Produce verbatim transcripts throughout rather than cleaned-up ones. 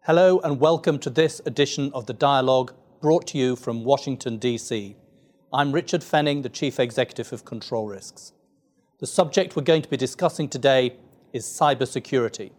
Hello and welcome to this edition of The Dialogue, brought to you from Washington, D C. I'm Richard Fenning, the Chief Executive of Control Risks. The subject we're going to be discussing today is cybersecurity.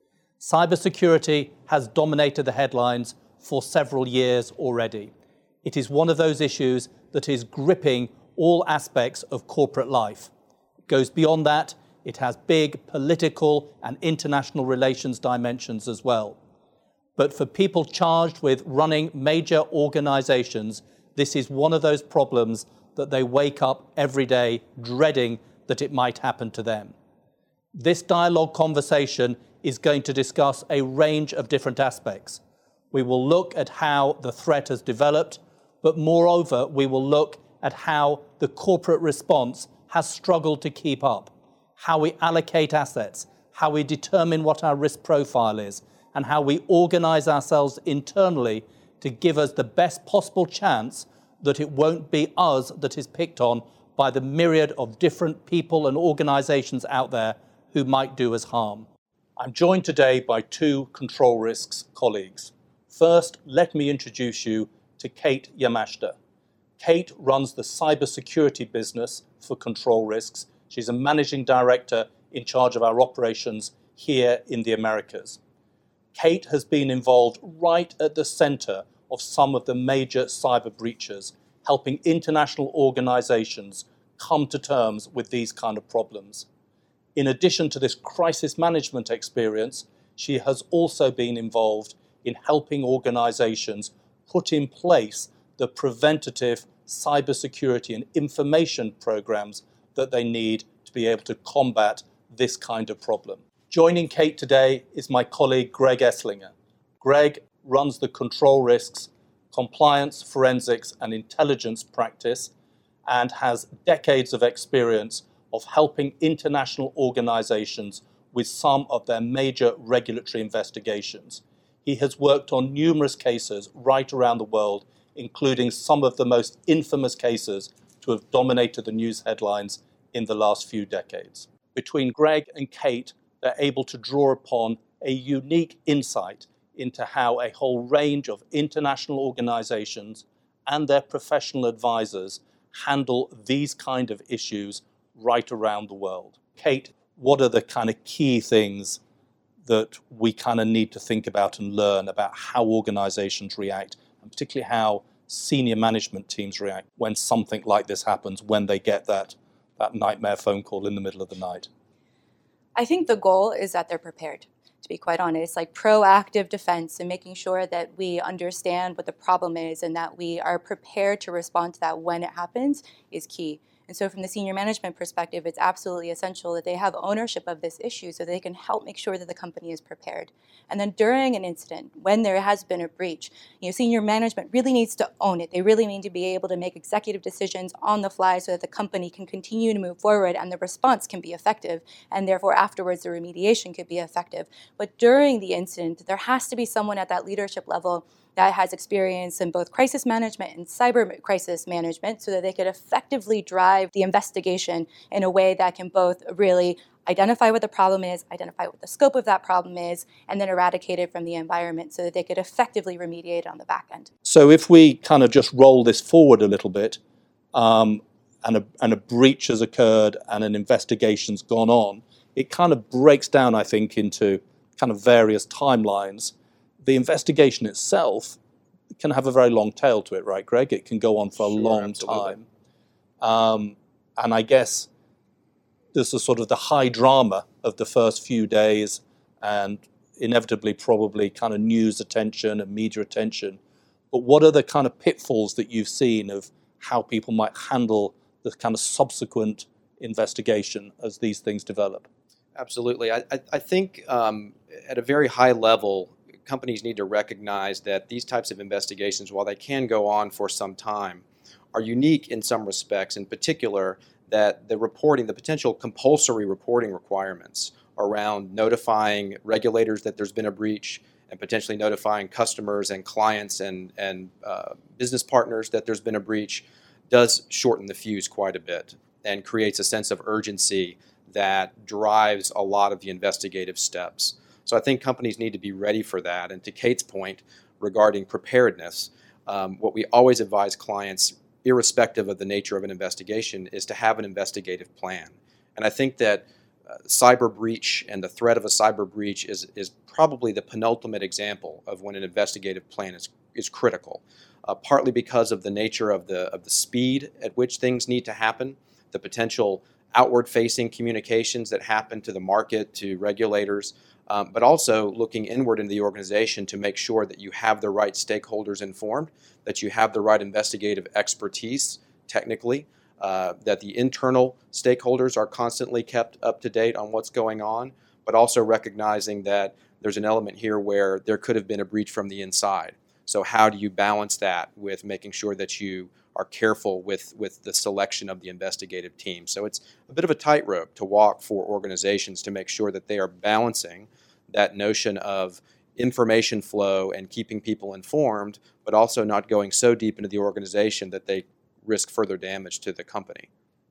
Cybersecurity has dominated the headlines for several years already. It is one of those issues that is gripping all aspects of corporate life. It goes beyond that. It has big political and international relations dimensions as well. But for people charged with running major organizations, this is one of those problems that they wake up every day dreading that it might happen to them. This dialogue conversation is going to discuss a range of different aspects. We will look at how the threat has developed, but moreover, we will look at how the corporate response has struggled to keep up, how we allocate assets, how we determine what our risk profile is, and how we organize ourselves internally to give us the best possible chance that it won't be us that is picked on by the myriad of different people and organizations out there who might do us harm. I'm joined today by two Control Risks colleagues. First, let me introduce you to Kate Yamashita. Kate runs the cybersecurity business for Control Risks. She's a managing director in charge of our operations here in the Americas. Kate has been involved right at the center of some of the major cyber breaches, helping international organizations come to terms with these kind of problems. In addition to this crisis management experience, she has also been involved in helping organizations put in place the preventative cybersecurity and information programs that they need to be able to combat this kind of problem. Joining Kate today is my colleague Greg Esslinger. Greg runs the Control Risks compliance, forensics and intelligence practice and has decades of experience of helping international organizations with some of their major regulatory investigations. He has worked on numerous cases right around the world, including some of the most infamous cases to have dominated the news headlines in the last few decades. Between Greg and Kate, they're able to draw upon a unique insight into how a whole range of international organizations and their professional advisors handle these kind of issues right around the world. Kate, what are the kind of key things that we kind of need to think about and learn about how organizations react, and particularly how senior management teams react when something like this happens, when they get that, that nightmare phone call in the middle of the night? I think the goal is that they're prepared, to be quite honest, like proactive defense and making sure that we understand what the problem is and that we are prepared to respond to that when it happens is key. And so from the senior management perspective, it's absolutely essential that they have ownership of this issue so they can help make sure that the company is prepared. And then during an incident, when there has been a breach, you know, senior management really needs to own it. They really need to be able to make executive decisions on the fly so that the company can continue to move forward and the response can be effective, and therefore afterwards the remediation could be effective. But during the incident, there has to be someone at that leadership level that has experience in both crisis management and cyber crisis management so that they could effectively drive the investigation in a way that can both really identify what the problem is, identify what the scope of that problem is, and then eradicate it from the environment so that they could effectively remediate on the back end. So if we kind of just roll this forward a little bit, um, and, a, and a breach has occurred and an investigation's gone on, it kind of breaks down, I think, into kind of various timelines. The investigation itself can have a very long tail to it, right, Greg? It can go on for a Sure, long absolutely. time. Um, and I guess there's a sort of the high drama of the first few days and inevitably probably kind of news attention and media attention. But what are the kind of pitfalls that you've seen of how people might handle the kind of subsequent investigation as these things develop? Absolutely. I, I, I think um, at a very high level, companies need to recognize that these types of investigations, while they can go on for some time, are unique in some respects, in particular that the reporting, the potential compulsory reporting requirements around notifying regulators that there's been a breach and potentially notifying customers and clients and, and uh, business partners that there's been a breach does shorten the fuse quite a bit and creates a sense of urgency that drives a lot of the investigative steps. So I think companies need to be ready for that. And to Kate's point regarding preparedness, um, what we always advise clients, irrespective of the nature of an investigation, is to have an investigative plan. And I think that uh, cyber breach and the threat of a cyber breach is, is probably the penultimate example of when an investigative plan is, is critical, uh, partly because of the nature of the, of the speed at which things need to happen, the potential outward-facing communications that happen to the market, to regulators, um, but also looking inward into the organization to make sure that you have the right stakeholders informed, that you have the right investigative expertise technically, uh, that the internal stakeholders are constantly kept up to date on what's going on, but also recognizing that there's an element here where there could have been a breach from the inside. So how do you balance that with making sure that you are careful with, with the selection of the investigative team? So it's a bit of a tightrope to walk for organizations to make sure that they are balancing that notion of information flow and keeping people informed, but also not going so deep into the organization that they risk further damage to the company.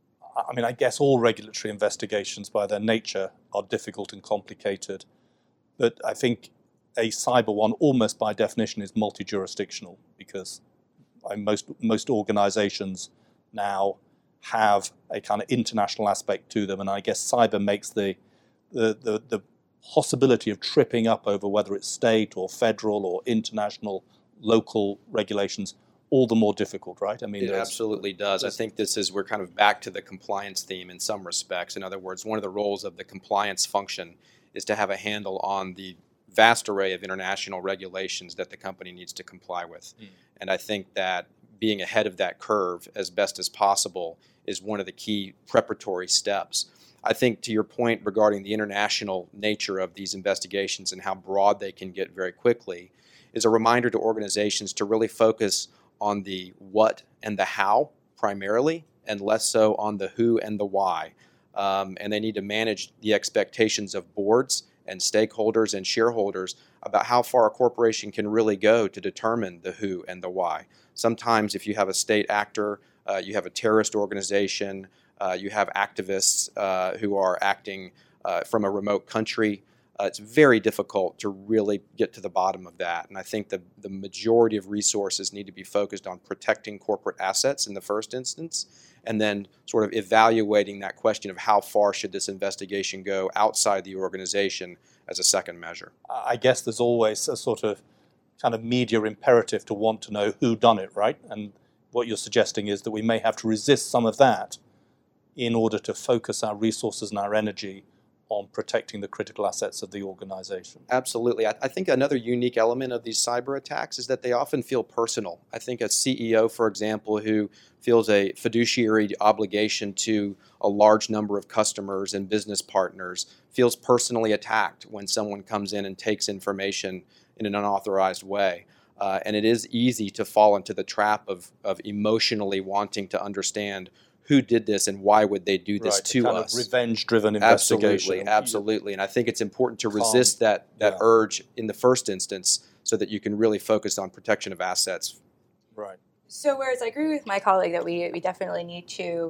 I mean, I guess all regulatory investigations by their nature are difficult and complicated, but I think a cyber one almost by definition is multi-jurisdictional, because most most organizations now have a kind of international aspect to them, and I guess cyber makes the the, the, the possibility of tripping up over whether it's state or federal or international, local regulations all the more difficult, right? I mean, it absolutely does. I think this is, we're kind of back to the compliance theme in some respects. In other words, one of the roles of the compliance function is to have a handle on the vast array of international regulations that the company needs to comply with. Mm. And I think that being ahead of that curve as best as possible is one of the key preparatory steps. I think to your point regarding the international nature of these investigations and how broad they can get very quickly is a reminder to organizations to really focus on the what and the how primarily, and less so on the who and the why. Um, and they need to manage the expectations of boards and stakeholders and shareholders about how far a corporation can really go to determine the who and the why. Sometimes if you have a state actor, uh, you have a terrorist organization, uh, you have activists uh, who are acting uh, from a remote country, uh, it's very difficult to really get to the bottom of that. And I think the, the majority of resources need to be focused on protecting corporate assets in the first instance, and then sort of evaluating that question of how far should this investigation go outside the organization as a second measure. I guess there's always a sort of kind of media imperative to want to know who done it, right? And what you're suggesting is that we may have to resist some of that in order to focus our resources and our energy on protecting the critical assets of the organization. Absolutely. I, I think another unique element of these cyber attacks is that they often feel personal. I think a C E O, for example, who feels a fiduciary obligation to a large number of customers and business partners feels personally attacked when someone comes in and takes information in an unauthorized way. Uh, and it is easy to fall into the trap of, of emotionally wanting to understand who did this and why would they do this right, to kind us. Of revenge-driven investigation. Absolutely, absolutely. And I think it's important to Calm. resist that, that yeah. urge in the first instance so that you can really focus on protection of assets. Right. So whereas I agree with my colleague that we, we definitely need to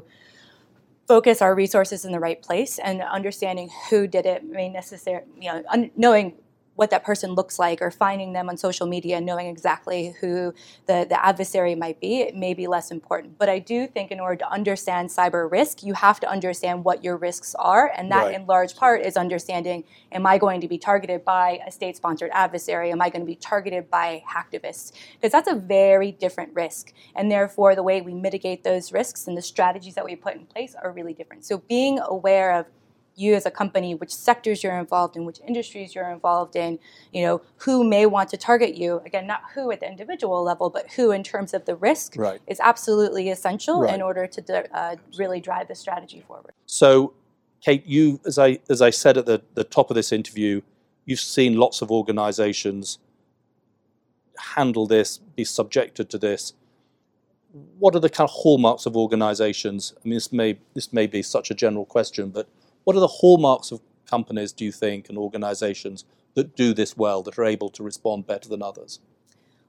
focus our resources in the right place, and understanding who did it may necessarily, you know, un- knowing what that person looks like, or finding them on social media and knowing exactly who the, the adversary might be, it may be less important. But I do think in order to understand cyber risk, you have to understand what your risks are, and that right. in large part is understanding, am I going to be targeted by a state-sponsored adversary? Am I going to be targeted by hacktivists? Because that's a very different risk, and therefore the way we mitigate those risks and the strategies that we put in place are really different. So being aware of you as a company, which sectors you're involved in, which industries you're involved in, you know, who may want to target you. Again, not who at the individual level, but who in terms of the risk right. is absolutely essential right. in order to uh, really drive the strategy forward. So, Kate, you, as I as I said at the, the top of this interview, you've seen lots of organizations handle this, be subjected to this. What are the kind of hallmarks of organizations? I mean, this may this may be such a general question, but what are the hallmarks of companies, do you think, and organizations that do this well, that are able to respond better than others?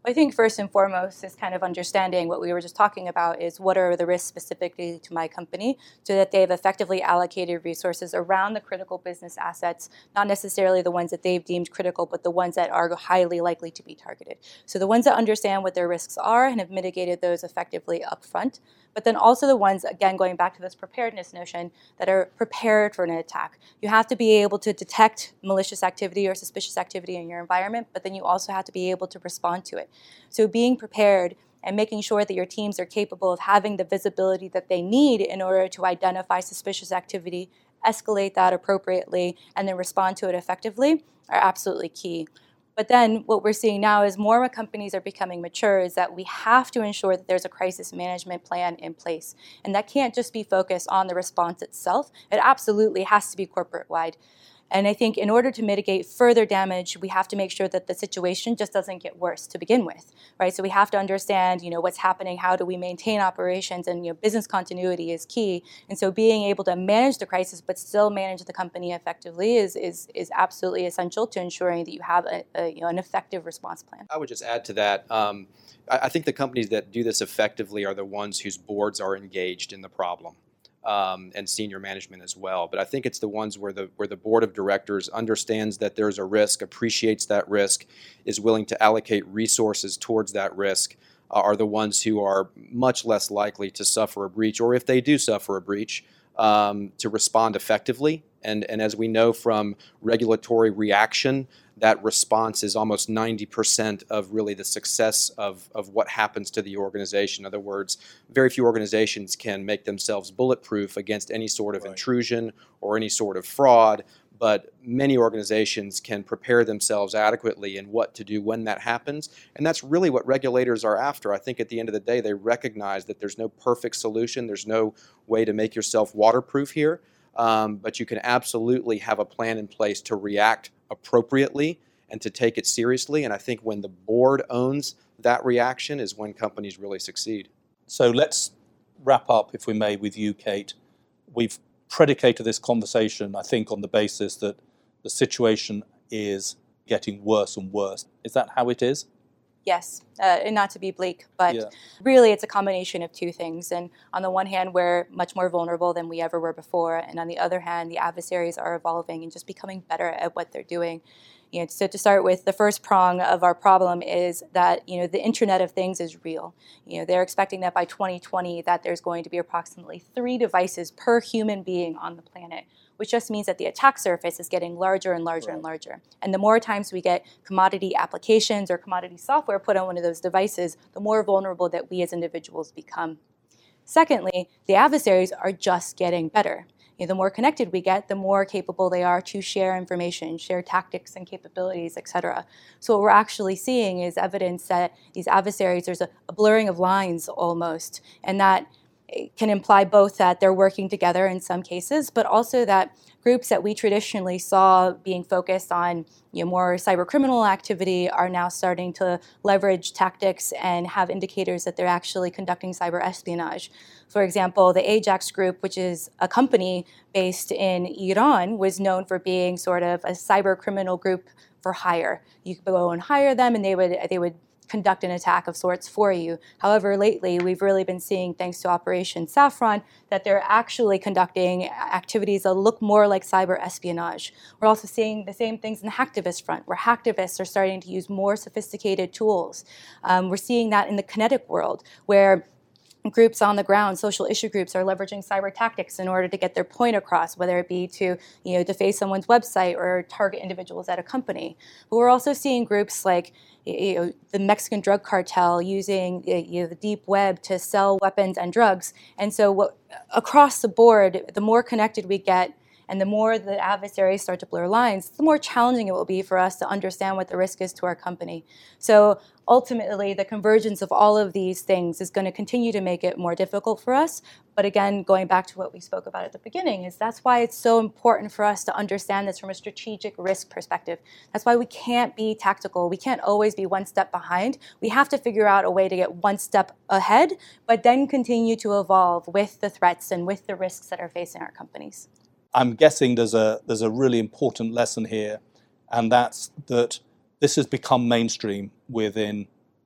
I think first and foremost is kind of understanding what we were just talking about is what are the risks specifically to my company so that they've effectively allocated resources around the critical business assets, not necessarily the ones that they've deemed critical, but the ones that are highly likely to be targeted. So the ones that understand what their risks are and have mitigated those effectively upfront, but then also the ones, again, going back to this preparedness notion, that are prepared for an attack. You have to be able to detect malicious activity or suspicious activity in your environment, but then you also have to be able to respond to it. So being prepared and making sure that your teams are capable of having the visibility that they need in order to identify suspicious activity, escalate that appropriately, and then respond to it effectively are absolutely key. But then what we're seeing now is more when companies are becoming mature is that we have to ensure that there's a crisis management plan in place. And that can't just be focused on the response itself. It absolutely has to be corporate-wide. And I think in order to mitigate further damage, we have to make sure that the situation just doesn't get worse to begin with, right? So we have to understand, you know, what's happening, how do we maintain operations, and, you know, business continuity is key. And so being able to manage the crisis but still manage the company effectively is is is absolutely essential to ensuring that you have a, a you know an effective response plan. I would just add to that. Um, I, I think the companies that do this effectively are the ones whose boards are engaged in the problem. Um, and senior management as well. But I think it's the ones where the where the board of directors understands that there's a risk, appreciates that risk, is willing to allocate resources towards that risk, uh, are the ones who are much less likely to suffer a breach, or if they do suffer a breach, um, to respond effectively. And, and as we know from regulatory reaction, that response is almost ninety percent of really the success of, of what happens to the organization. In other words, very few organizations can make themselves bulletproof against any sort of right. intrusion or any sort of fraud, but many organizations can prepare themselves adequately in what to do when that happens. And that's really what regulators are after. I think at the end of the day, they recognize that there's no perfect solution. There's no way to make yourself waterproof here. Um, but you can absolutely have a plan in place to react appropriately and to take it seriously. And I think when the board owns that reaction is when companies really succeed. So let's wrap up, if we may, with you, Kate. We've predicated this conversation, I think, on the basis that the situation is getting worse and worse. Is that how it is? Yes, uh, and not to be bleak, but yeah. really it's a combination of two things. And on the one hand, we're much more vulnerable than we ever were before. And on the other hand, the adversaries are evolving and just becoming better at what they're doing. You know, so to start with, the first prong of our problem is that, you know, the Internet of Things is real. You know, they're expecting that by twenty twenty that there's going to be approximately three devices per human being on the planet, which just means that the attack surface is getting larger and larger right. and larger. And the more times we get commodity applications or commodity software put on one of those devices, the more vulnerable that we as individuals become. Secondly, the adversaries are just getting better. You know, the more connected we get, the more capable they are to share information, share tactics and capabilities, et cetera. So what we're actually seeing is evidence that these adversaries, there's a, a blurring of lines almost, and that it can imply both that they're working together in some cases, but also that groups that we traditionally saw being focused on, you know, more cyber criminal activity are now starting to leverage tactics and have indicators that they're actually conducting cyber espionage. For example, the Ajax Group, which is a company based in Iran, was known for being sort of a cyber criminal group for hire. You could go and hire them, and they would they would conduct an attack of sorts for you. However, lately, we've really been seeing, thanks to Operation Saffron, that they're actually conducting activities that look more like cyber espionage. We're also seeing the same things in the hacktivist front, where hacktivists are starting to use more sophisticated tools. Um, we're seeing that in the kinetic world, where groups on the ground, social issue groups, are leveraging cyber tactics in order to get their point across, whether it be to, you know, deface someone's website or target individuals at a company. But we're also seeing groups like, you know, the Mexican drug cartel using, you know, the deep web to sell weapons and drugs. And so what, across the board, the more connected we get, and the more the adversaries start to blur lines, the more challenging it will be for us to understand what the risk is to our company. So ultimately, the convergence of all of these things is going to continue to make it more difficult for us. But again, going back to what we spoke about at the beginning, is that's why it's so important for us to understand this from a strategic risk perspective. That's why we can't be tactical. We can't always be one step behind. We have to figure out a way to get one step ahead, but then continue to evolve with the threats and with the risks that are facing our companies. I'm guessing there's a there's a really important lesson here, and that's that this has become mainstream within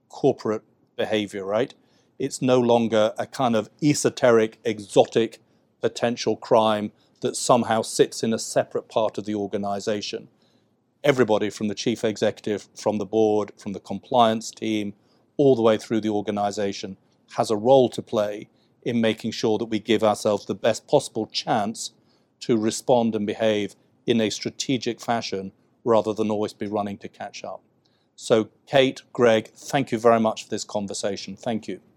corporate behavior, right? It's no longer a kind of esoteric, exotic potential crime that somehow sits in a separate part of the organization. Everybody from the chief executive, from the board, from the compliance team, all the way through the organization has a role to play in making sure that we give ourselves the best possible chance to respond and behave in a strategic fashion rather than always be running to catch up. So Kate, Greg, thank you very much for this conversation. Thank you.